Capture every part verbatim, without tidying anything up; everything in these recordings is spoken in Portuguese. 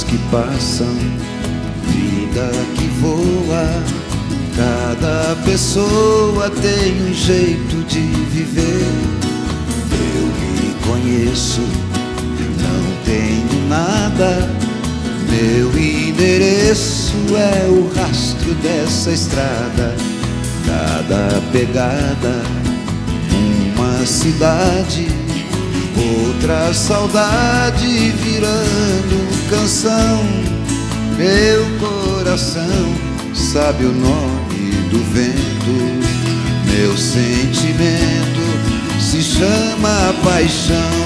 que passam, vida que voa. Cada pessoa tem um jeito de viver. Eu me conheço, não tenho nada. Meu endereço é o rastro dessa estrada. Cada pegada, uma cidade, outra saudade virando canção. Meu coração sabe o nome do vento. Meu sentimento se chama paixão.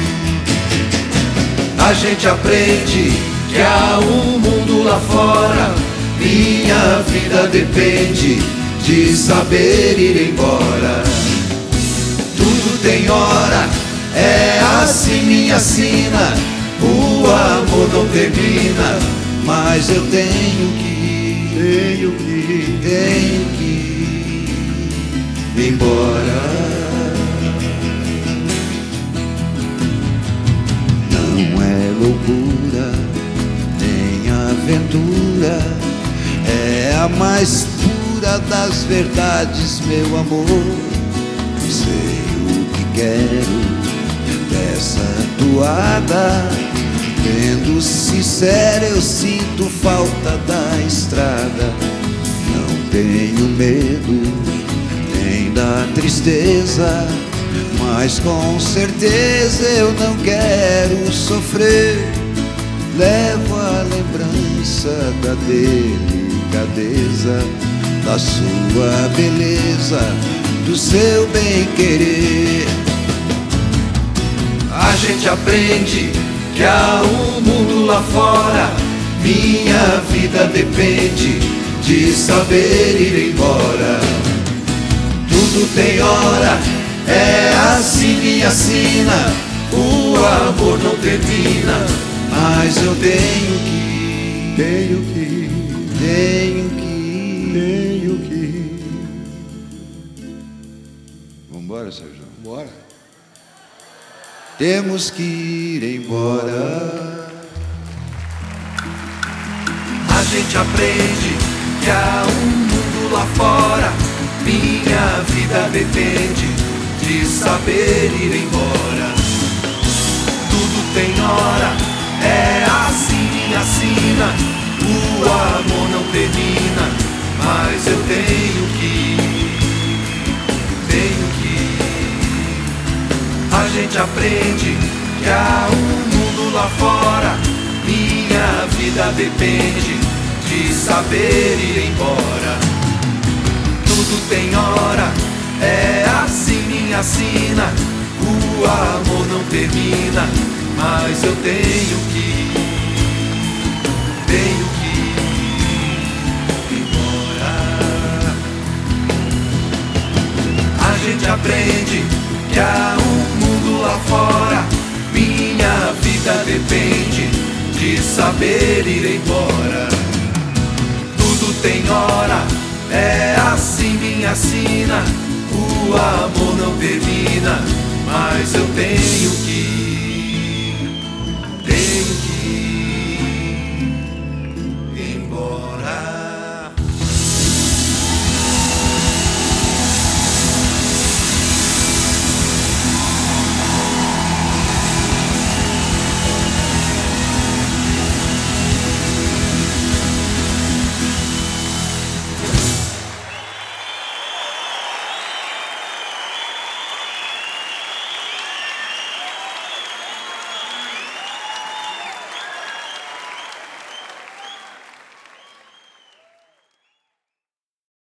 A gente aprende que há um mundo lá fora. Minha vida depende de saber ir embora. Tudo tem hora, é assim minha sina. O amor não termina, mas eu tenho que ir, tenho que ir, tenho que ir embora. Não é loucura, nem aventura, é a mais pura das verdades, meu amor. Sei o que quero dessa toada. Sendo sincero, eu sinto falta da estrada. Não tenho medo nem da tristeza, mas com certeza eu não quero sofrer. Levo a lembrança da delicadeza, da sua beleza, do seu bem-querer. A gente aprende que há um mundo lá fora. Minha vida depende de saber ir embora. Tudo tem hora, é assim minha sina. O amor não termina, mas eu tenho que ir, tenho que ir, tenho que ir, tenho que ir. Vambora, Sérgio? Bora. Temos que ir embora. A gente aprende que há um mundo lá fora. Minha vida depende de saber ir embora. Tudo tem hora, é assim minha sina. O amor não termina, mas eu tenho que ir, tenho que ir. A gente aprende que há um mundo lá fora. Minha vida depende de saber ir embora. Tudo tem hora, é assim minha sina. O amor não termina, mas eu tenho que ir, tenho que ir embora. A gente aprende que há um mundo lá fora. Minha vida depende de saber ir embora. Tudo tem hora, é assim minha sina. O amor não termina, mas eu tenho que ir.